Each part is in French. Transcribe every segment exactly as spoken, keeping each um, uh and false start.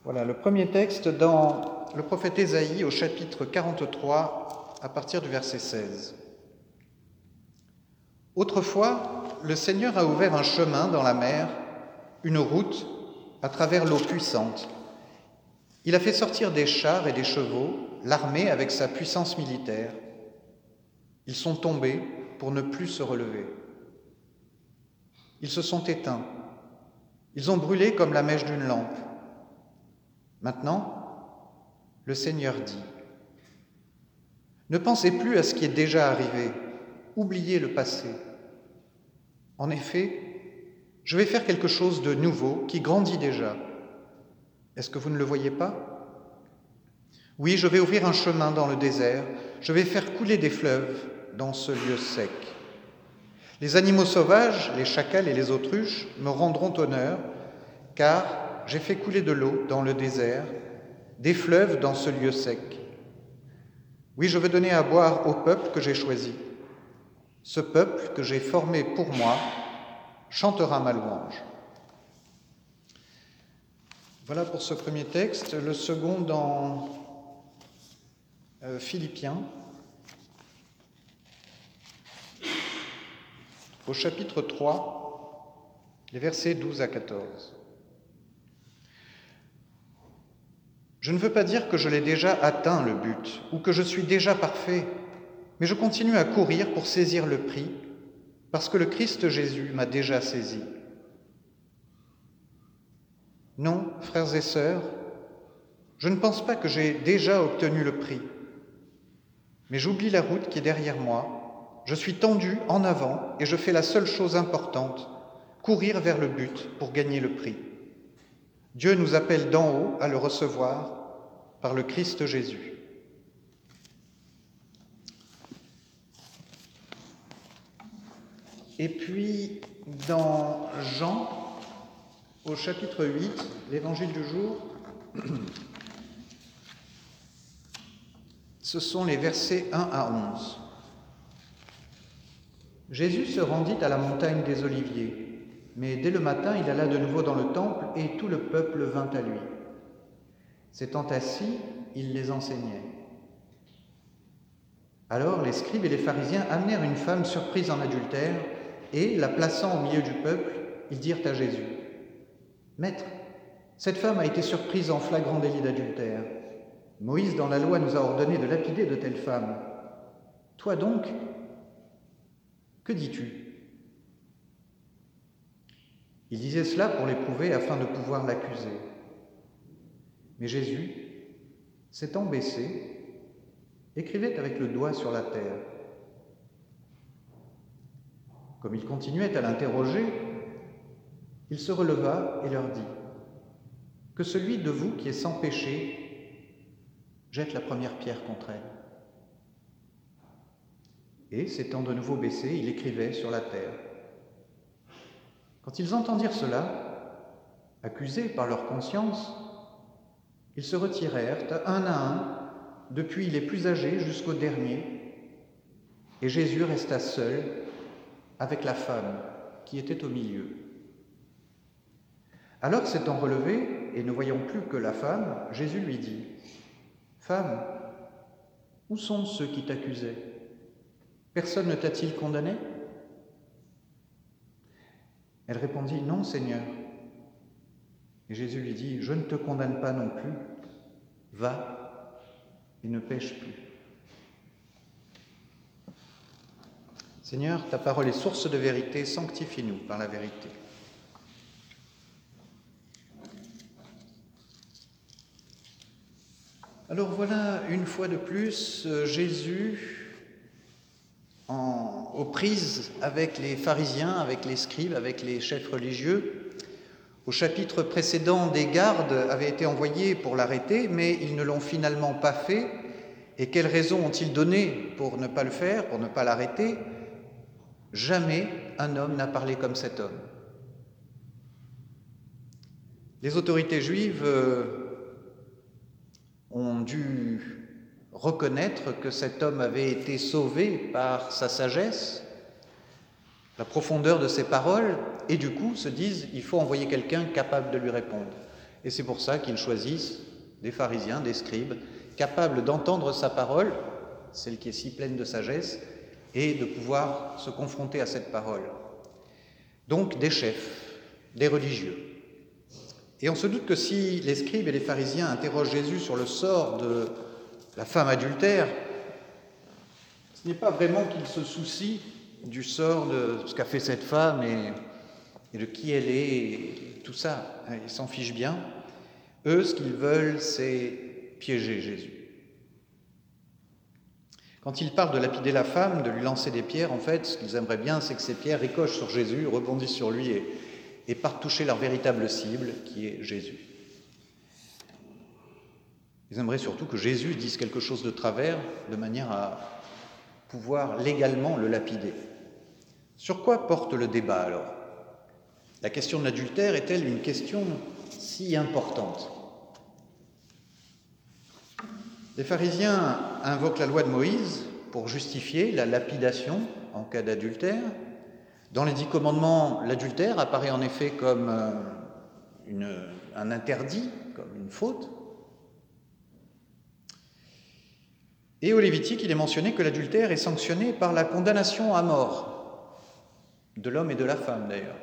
Voilà, le premier texte dans le prophète Ésaïe au chapitre quarante-trois, à partir du verset seize. Autrefois, le Seigneur a ouvert un chemin dans la mer, une route à travers l'eau puissante. Il a fait sortir des chars et des chevaux, l'armée avec sa puissance militaire. Ils sont tombés pour ne plus se relever. Ils se sont éteints. Ils ont brûlé comme la mèche d'une lampe. Maintenant, le Seigneur dit : ne pensez plus à ce qui est déjà arrivé, oubliez le passé. En effet, je vais faire quelque chose de nouveau qui grandit déjà. Est-ce que vous ne le voyez pas ? Oui, je vais ouvrir un chemin dans le désert, je vais faire couler des fleuves dans ce lieu sec. Les animaux sauvages, les chacals et les autruches me rendront honneur, car j'ai fait couler de l'eau dans le désert, des fleuves dans ce lieu sec. Oui, je veux donner à boire au peuple que j'ai choisi. Ce peuple que j'ai formé pour moi chantera ma louange. Voilà pour ce premier texte. Le second dans euh, Philippiens, au chapitre trois, les versets douze à quatorze. Je ne veux pas dire que je l'ai déjà atteint, le but, ou que je suis déjà parfait, mais je continue à courir pour saisir le prix, parce que le Christ Jésus m'a déjà saisi. Non, frères et sœurs, je ne pense pas que j'ai déjà obtenu le prix, mais j'oublie la route qui est derrière moi, je suis tendu en avant et je fais la seule chose importante, courir vers le but pour gagner le prix. Dieu nous appelle d'en haut à le recevoir par le Christ Jésus. Et puis, dans Jean, au chapitre huit, l'évangile du jour, ce sont les versets un à onze. Jésus se rendit à la montagne des Oliviers, mais dès le matin, il alla de nouveau dans le temple et tout le peuple vint à lui. S'étant assis, il les enseignait. Alors les scribes et les pharisiens amenèrent une femme surprise en adultère et, la plaçant au milieu du peuple, ils dirent à Jésus : « Maître, cette femme a été surprise en flagrant délit d'adultère. Moïse, dans la loi, nous a ordonné de lapider de telles femmes. Toi donc, que dis-tu » Il disait cela pour l'éprouver afin de pouvoir l'accuser. Mais Jésus, s'étant baissé, écrivait avec le doigt sur la terre. Comme il continuait à l'interroger, il se releva et leur dit : « Que celui de vous qui est sans péché jette la première pierre contre elle. » Et, s'étant de nouveau baissé, il écrivait sur la terre. Quand ils entendirent cela, accusés par leur conscience, ils se retirèrent un à un, depuis les plus âgés jusqu'au dernier, et Jésus resta seul avec la femme qui était au milieu. Alors, s'étant relevé et ne voyant plus que la femme, Jésus lui dit : « Femme, où sont ceux qui t'accusaient ? Personne ne t'a-t-il condamné ?» Elle répondit : « Non, Seigneur. » Et Jésus lui dit : « Je ne te condamne pas non plus. Va et ne pêche plus. » Seigneur, ta parole est source de vérité, sanctifie-nous par la vérité. Alors voilà, une fois de plus, Jésus, en, aux prises avec les pharisiens, avec les scribes, avec les chefs religieux. Au chapitre précédent, des gardes avaient été envoyés pour l'arrêter, mais ils ne l'ont finalement pas fait. Et quelles raisons ont-ils données pour ne pas le faire, pour ne pas l'arrêter ? Jamais un homme n'a parlé comme cet homme. Les autorités juives ont dû reconnaître que cet homme avait été sauvé par sa sagesse, la profondeur de ses paroles, et du coup se disent : il faut envoyer quelqu'un capable de lui répondre. Et c'est pour ça qu'ils choisissent des pharisiens, des scribes, capables d'entendre sa parole, celle qui est si pleine de sagesse, et de pouvoir se confronter à cette parole. Donc des chefs, des religieux. Et on se doute que si les scribes et les pharisiens interrogent Jésus sur le sort de la femme adultère, ce n'est pas vraiment qu'ils se soucient du sort de ce qu'a fait cette femme et, et de qui elle est, et tout ça. Ils s'en fichent bien. Eux, ce qu'ils veulent, c'est piéger Jésus. Quand ils parlent de lapider la femme, de lui lancer des pierres, en fait, ce qu'ils aimeraient bien, c'est que ces pierres ricochent sur Jésus, rebondissent sur lui et, et partent toucher leur véritable cible, qui est Jésus. Ils aimeraient surtout que Jésus dise quelque chose de travers, de manière à pouvoir légalement le lapider. Sur quoi porte le débat alors ? La question de l'adultère est-elle une question si importante ? Les pharisiens invoquent la loi de Moïse pour justifier la lapidation en cas d'adultère. Dans les dix commandements, l'adultère apparaît en effet comme une, un interdit, comme une faute. Et au Lévitique, il est mentionné que l'adultère est sanctionné par la condamnation à mort, de l'homme et de la femme d'ailleurs.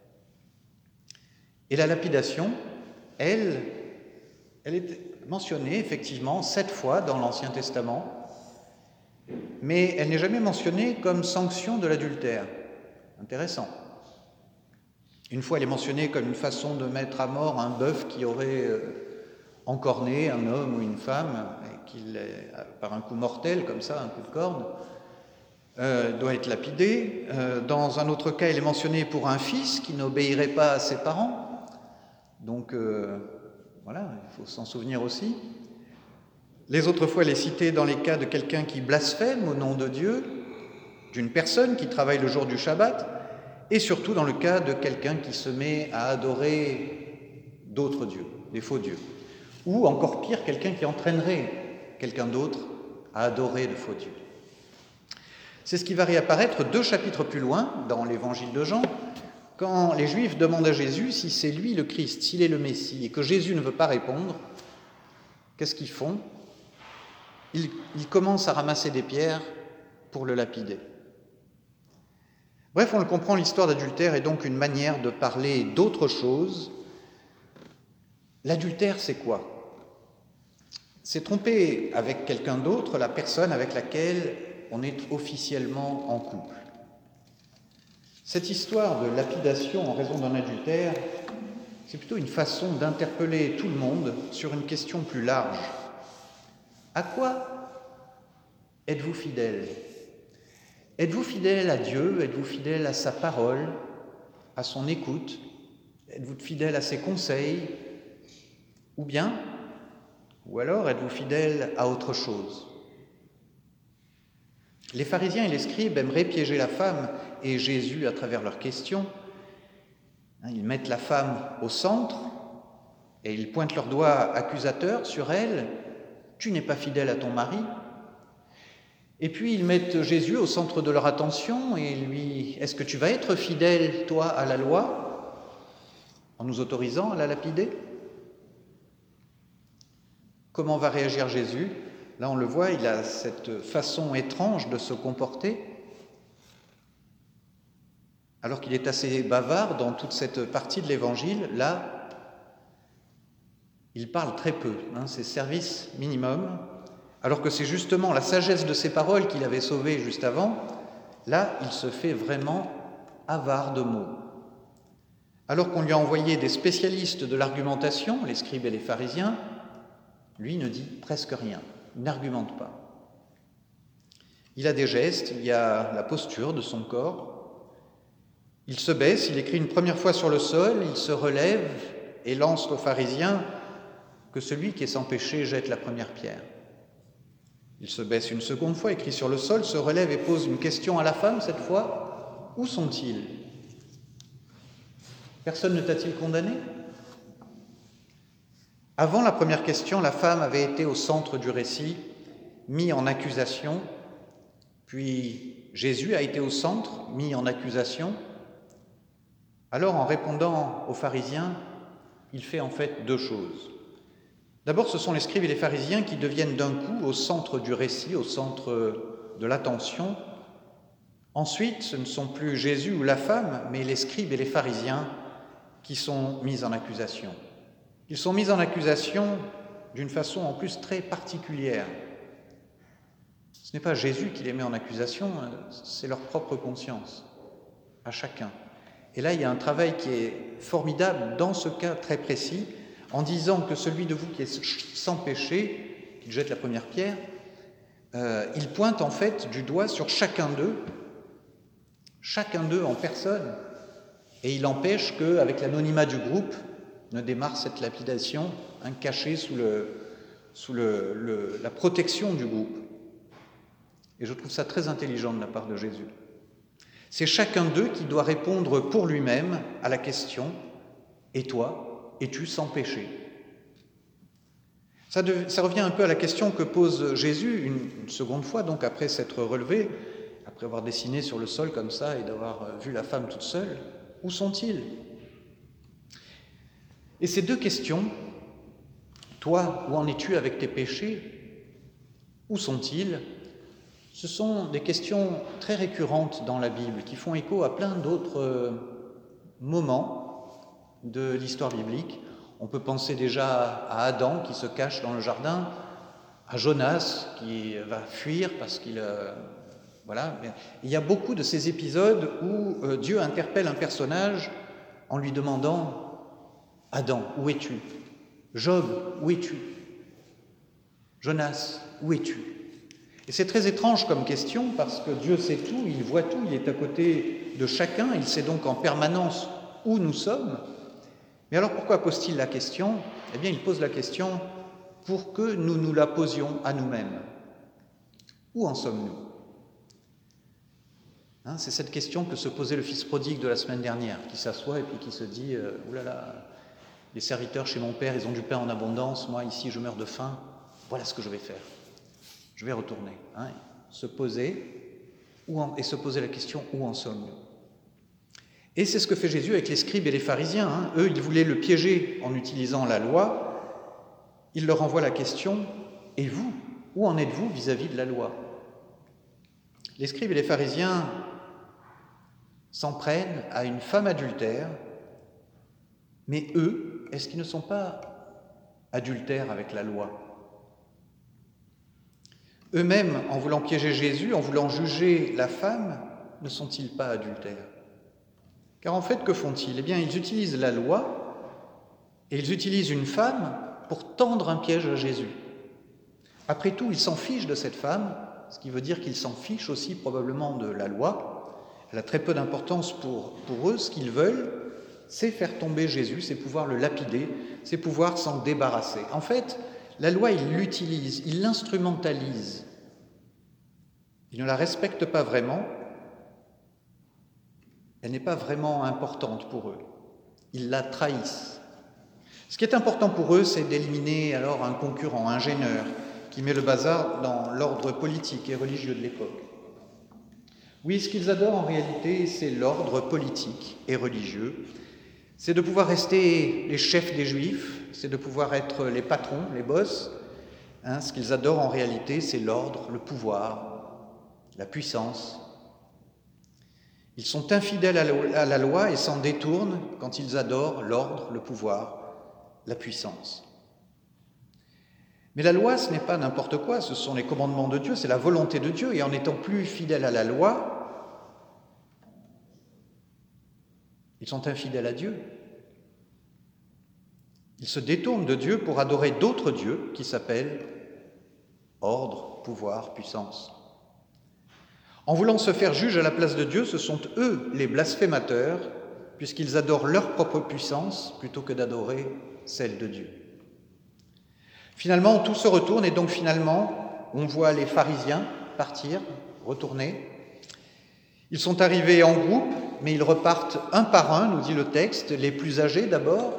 Et la lapidation, elle, elle est mentionnée effectivement sept fois dans l'Ancien Testament, mais elle n'est jamais mentionnée comme sanction de l'adultère. Intéressant. Une fois, elle est mentionnée comme une façon de mettre à mort un bœuf qui aurait encorné un homme ou une femme, et qu'il, par un coup mortel, comme ça, un coup de corde, euh, doit être lapidé. Euh, dans un autre cas, elle est mentionnée pour un fils qui n'obéirait pas à ses parents. Donc, euh, voilà, il faut s'en souvenir aussi. Les autres fois, elle est citée dans les cas de quelqu'un qui blasphème au nom de Dieu, d'une personne qui travaille le jour du Shabbat, et surtout dans le cas de quelqu'un qui se met à adorer d'autres dieux, des faux dieux. Ou encore pire, quelqu'un qui entraînerait quelqu'un d'autre à adorer de faux dieux. C'est ce qui va réapparaître deux chapitres plus loin, dans l'évangile de Jean, quand les Juifs demandent à Jésus si c'est lui le Christ, s'il est le Messie, et que Jésus ne veut pas répondre. Qu'est-ce qu'ils font ? Ils, ils commencent à ramasser des pierres pour le lapider. Bref, on le comprend, l'histoire d'adultère est donc une manière de parler d'autre chose. L'adultère, c'est quoi ? C'est tromper avec quelqu'un d'autre la personne avec laquelle on est officiellement en couple. Cette histoire de lapidation en raison d'un adultère, c'est plutôt une façon d'interpeller tout le monde sur une question plus large. À quoi êtes-vous fidèle ? Êtes-vous fidèle à Dieu ? Êtes-vous fidèle à sa parole, à son écoute ? Êtes-vous fidèle à ses conseils ? Ou bien, ou alors êtes-vous fidèle à autre chose ? Les pharisiens et les scribes aimeraient piéger la femme et Jésus à travers leurs questions. Ils mettent la femme au centre et ils pointent leur doigt accusateur sur elle. « Tu n'es pas fidèle à ton mari ». Et puis ils mettent Jésus au centre de leur attention et lui « Est-ce que tu vas être fidèle, toi, à la loi, en nous autorisant à la lapider ?» Comment va réagir Jésus ? Là, on le voit, il a cette façon étrange de se comporter. Alors qu'il est assez bavard dans toute cette partie de l'Évangile, là, il parle très peu, hein, c'est service minimum, alors que c'est justement la sagesse de ses paroles qu'il avait sauvé juste avant. Là, il se fait vraiment avare de mots. Alors qu'on lui a envoyé des spécialistes de l'argumentation, les scribes et les pharisiens, lui ne dit presque rien, il n'argumente pas. Il a des gestes, il y a la posture de son corps. Il se baisse, il écrit une première fois sur le sol, il se relève et lance aux pharisiens que celui qui est sans péché jette la première pierre. Il se baisse une seconde fois, écrit sur le sol, se relève et pose une question à la femme cette fois. Où sont-ils ? Personne ne t'a-t-il condamné ? Avant la première question, la femme avait été au centre du récit, mis en accusation, puis Jésus a été au centre, mis en accusation. Alors, en répondant aux pharisiens, il fait en fait deux choses. D'abord, ce sont les scribes et les pharisiens qui deviennent d'un coup au centre du récit, au centre de l'attention. Ensuite, ce ne sont plus Jésus ou la femme, mais les scribes et les pharisiens qui sont mis en accusation. Ils sont mis en accusation d'une façon en plus très particulière. Ce n'est pas Jésus qui les met en accusation, c'est leur propre conscience, à chacun. Et là, il y a un travail qui est formidable dans ce cas très précis, en disant que celui de vous qui est sans péché, qu'il jette la première pierre, euh, il pointe en fait du doigt sur chacun d'eux, chacun d'eux en personne, et il empêche qu'avec l'anonymat du groupe, ne démarre cette lapidation, hein, cachée sous, le, sous le, le, la protection du groupe. Et je trouve ça très intelligent de la part de Jésus. C'est chacun d'eux qui doit répondre pour lui-même à la question « Et toi, es-tu sans péché ?» ça, de, ça revient un peu à la question que pose Jésus une, une seconde fois, donc après s'être relevé, après avoir dessiné sur le sol comme ça et d'avoir vu la femme toute seule. Où sont-ils ? Et ces deux questions, toi, où en es-tu avec tes péchés ? Où sont-ils ? Ce sont des questions très récurrentes dans la Bible qui font écho à plein d'autres moments de l'histoire biblique. On peut penser déjà à Adam qui se cache dans le jardin, à Jonas qui va fuir parce qu'il... Euh, voilà. Il y a beaucoup de ces épisodes où euh, Dieu interpelle un personnage en lui demandant « Adam, où es-tu ? Job, où es-tu ? Jonas, où es-tu ?» Et c'est très étrange comme question parce que Dieu sait tout, il voit tout, il est à côté de chacun, il sait donc en permanence où nous sommes. Mais alors pourquoi pose-t-il la question ? Eh bien, il pose la question pour que nous nous la posions à nous-mêmes. Où en sommes-nous ? Hein, c'est cette question que se posait le fils prodigue de la semaine dernière, qui s'assoit et puis qui se dit euh, « Ouh là là, les serviteurs chez mon père, ils ont du pain en abondance, moi ici je meurs de faim, voilà ce que je vais faire. Je vais retourner. Hein, » se poser où en, et se poser la question « Où en sommes-nous » ? Et c'est ce que fait Jésus avec les scribes et les pharisiens. Hein. Eux, ils voulaient le piéger en utilisant la loi. Il leur envoie la question « Et vous, où en êtes-vous vis-à-vis de la loi ?» Les scribes et les pharisiens s'en prennent à une femme adultère, mais eux, est-ce qu'ils ne sont pas adultères avec la loi ? Eux-mêmes, en voulant piéger Jésus, en voulant juger la femme, ne sont-ils pas adultères ? Car en fait, que font-ils ? Eh bien, ils utilisent la loi et ils utilisent une femme pour tendre un piège à Jésus. Après tout, ils s'en fichent de cette femme, ce qui veut dire qu'ils s'en fichent aussi probablement de la loi. Elle a très peu d'importance pour, pour eux. Ce qu'ils veulent, c'est faire tomber Jésus, c'est pouvoir le lapider, c'est pouvoir s'en débarrasser. En fait, la loi, ils l'utilisent, ils l'instrumentalisent. Ils ne la respectent pas vraiment. Elle n'est pas vraiment importante pour eux. Ils la trahissent. Ce qui est important pour eux, c'est d'éliminer alors un concurrent, un gêneur, qui met le bazar dans l'ordre politique et religieux de l'époque. Oui, ce qu'ils adorent en réalité, c'est l'ordre politique et religieux. C'est de pouvoir rester les chefs des Juifs, c'est de pouvoir être les patrons, les boss. Hein, ce qu'ils adorent en réalité, c'est l'ordre, le pouvoir, la puissance. Ils sont infidèles à la loi et s'en détournent quand ils adorent l'ordre, le pouvoir, la puissance. Mais la loi, ce n'est pas n'importe quoi, ce sont les commandements de Dieu, c'est la volonté de Dieu. Et en étant plus fidèles à la loi, ils sont infidèles à Dieu. Ils se détournent de Dieu pour adorer d'autres dieux qui s'appellent ordre, pouvoir, puissance. En voulant se faire juge à la place de Dieu, ce sont eux les blasphémateurs, puisqu'ils adorent leur propre puissance plutôt que d'adorer celle de Dieu. Finalement, tout se retourne et donc finalement, on voit les pharisiens partir, retourner. Ils sont arrivés en groupe, mais ils repartent un par un, nous dit le texte, les plus âgés d'abord,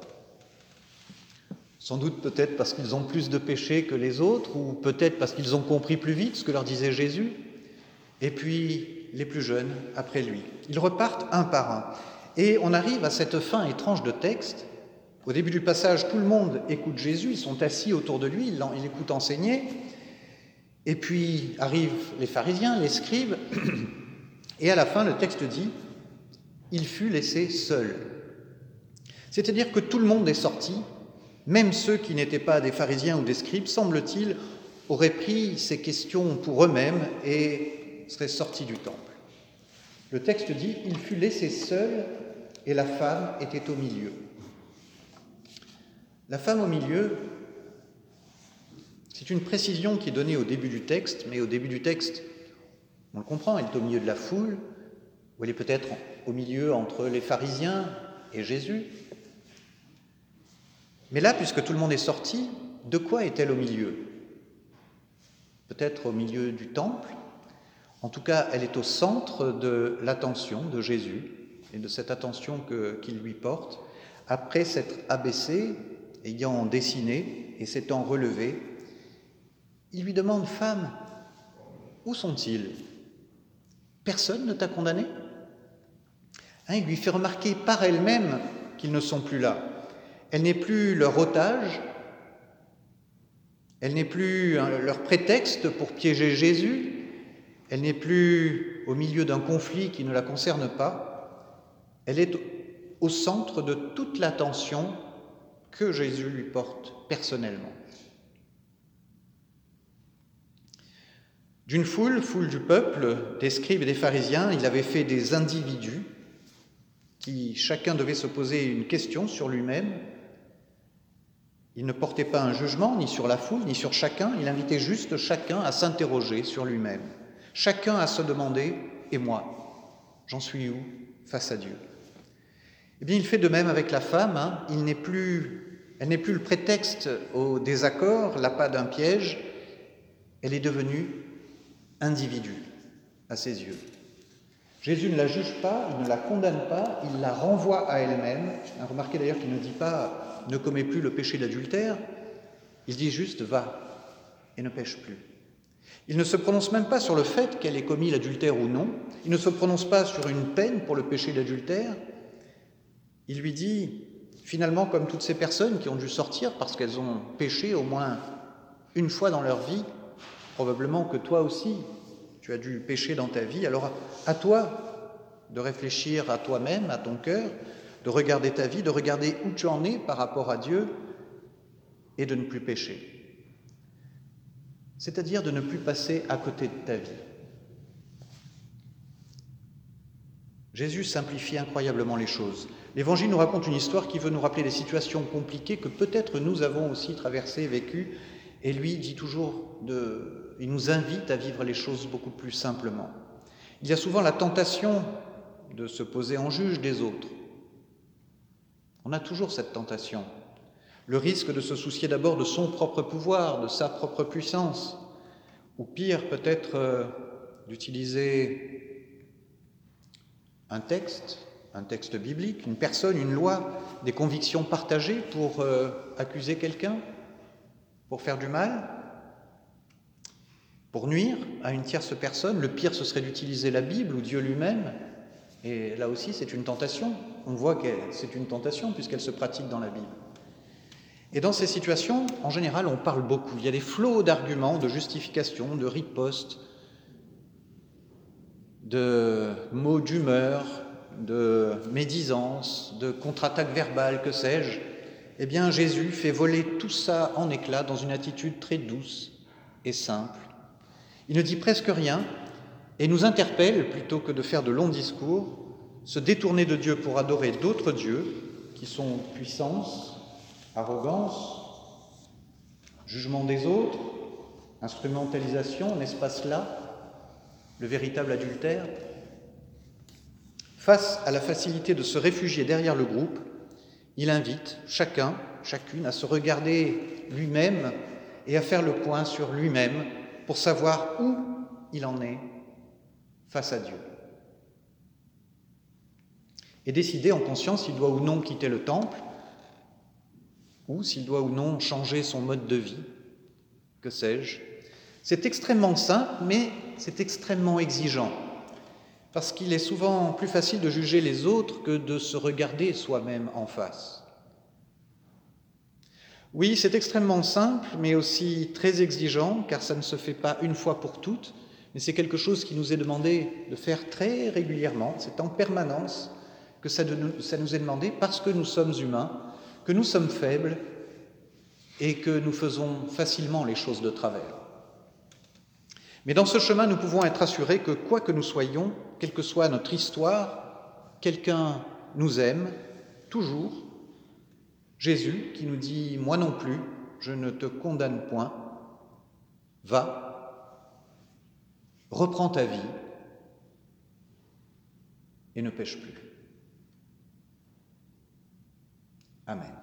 sans doute peut-être parce qu'ils ont plus de péchés que les autres, ou peut-être parce qu'ils ont compris plus vite ce que leur disait Jésus, et puis les plus jeunes après lui. Ils repartent un par un. Et on arrive à cette fin étrange de texte, Au début du passage, tout le monde écoute Jésus, ils sont assis autour de lui, ils l'écoutent enseigner. Et puis arrivent les pharisiens, les scribes, et à la fin, le texte dit « il fut laissé seul ». C'est-à-dire que tout le monde est sorti, même ceux qui n'étaient pas des pharisiens ou des scribes, semble-t-il, auraient pris ces questions pour eux-mêmes et seraient sortis du temple. Le texte dit « il fut laissé seul et la femme était au milieu ». La femme au milieu, c'est une précision qui est donnée au début du texte, mais au début du texte, on le comprend, elle est au milieu de la foule, ou elle est peut-être au milieu entre les pharisiens et Jésus. Mais là, puisque tout le monde est sorti, de quoi est-elle au milieu ? Peut-être au milieu du temple. En tout cas, elle est au centre de l'attention de Jésus et de cette attention que, qu'il lui porte. Après s'être abaissé, ayant dessiné et s'étant relevé, il lui demande « Femme, où sont-ils ? Personne ne t'a condamné ?» hein, Il lui fait remarquer par elle-même qu'ils ne sont plus là. Elle n'est plus leur otage, elle n'est plus leur prétexte pour piéger Jésus, elle n'est plus au milieu d'un conflit qui ne la concerne pas, elle est au centre de toute l'attention que Jésus lui porte personnellement. D'une foule, foule du peuple, des scribes et des pharisiens, il avait fait des individus qui chacun devait se poser une question sur lui-même. Il ne portait pas un jugement ni sur la foule, ni sur chacun, il invitait juste chacun à s'interroger sur lui-même. Chacun à se demander « Et moi, j'en suis où face à Dieu ?» Eh bien, il fait de même avec la femme, hein. Il n'est plus, elle n'est plus le prétexte au désaccord, l'appât d'un piège, elle est devenue individu à ses yeux. Jésus ne la juge pas, il ne la condamne pas, il la renvoie à elle-même. Remarquez d'ailleurs qu'il ne dit pas « ne commets plus le péché d'adultère », il dit juste « va et ne pêche plus ». Il ne se prononce même pas sur le fait qu'elle ait commis l'adultère ou non, il ne se prononce pas sur une peine pour le péché d'adultère. Il lui dit, finalement, comme toutes ces personnes qui ont dû sortir parce qu'elles ont péché au moins une fois dans leur vie, probablement que toi aussi, tu as dû pécher dans ta vie, alors à toi de réfléchir à toi-même, à ton cœur, de regarder ta vie, de regarder où tu en es par rapport à Dieu et de ne plus pécher. C'est-à-dire de ne plus passer à côté de ta vie. Jésus simplifie incroyablement les choses. L'Évangile nous raconte une histoire qui veut nous rappeler des situations compliquées que peut-être nous avons aussi traversées, vécues, et lui dit toujours, de, il nous invite à vivre les choses beaucoup plus simplement. Il y a souvent la tentation de se poser en juge des autres. On a toujours cette tentation. Le risque de se soucier d'abord de son propre pouvoir, de sa propre puissance, ou pire peut-être euh, d'utiliser un texte, un texte biblique, une personne, une loi, des convictions partagées pour euh, accuser quelqu'un, pour faire du mal, pour nuire à une tierce personne. Le pire, ce serait d'utiliser la Bible ou Dieu lui-même. Et là aussi, c'est une tentation. On voit que c'est une tentation puisqu'elle se pratique dans la Bible. Et dans ces situations, en général, on parle beaucoup. Il y a des flots d'arguments, de justifications, de ripostes, de mots d'humeur, de médisance, de contre-attaque verbale, que sais-je. Eh bien, Jésus fait voler tout ça en éclats dans une attitude très douce et simple. Il ne dit presque rien et nous interpelle, plutôt que de faire de longs discours, se détourner de Dieu pour adorer d'autres dieux qui sont puissance, arrogance, jugement des autres, instrumentalisation, n'est-ce pas cela, le véritable adultère ? Face à la facilité de se réfugier derrière le groupe, il invite chacun, chacune à se regarder lui-même et à faire le point sur lui-même pour savoir où il en est face à Dieu. Et décider en conscience s'il doit ou non quitter le temple, ou s'il doit ou non changer son mode de vie, que sais-je. C'est extrêmement simple, mais c'est extrêmement exigeant, parce qu'il est souvent plus facile de juger les autres que de se regarder soi-même en face. Oui, c'est extrêmement simple, mais aussi très exigeant, car ça ne se fait pas une fois pour toutes, mais c'est quelque chose qui nous est demandé de faire très régulièrement, c'est en permanence que ça, de, ça nous est demandé parce que nous sommes humains, que nous sommes faibles et que nous faisons facilement les choses de travers. Mais dans ce chemin, nous pouvons être assurés que quoi que nous soyons, quelle que soit notre histoire, quelqu'un nous aime, toujours. Jésus qui nous dit « Moi non plus, je ne te condamne point, va, reprends ta vie et ne pêche plus. » Amen.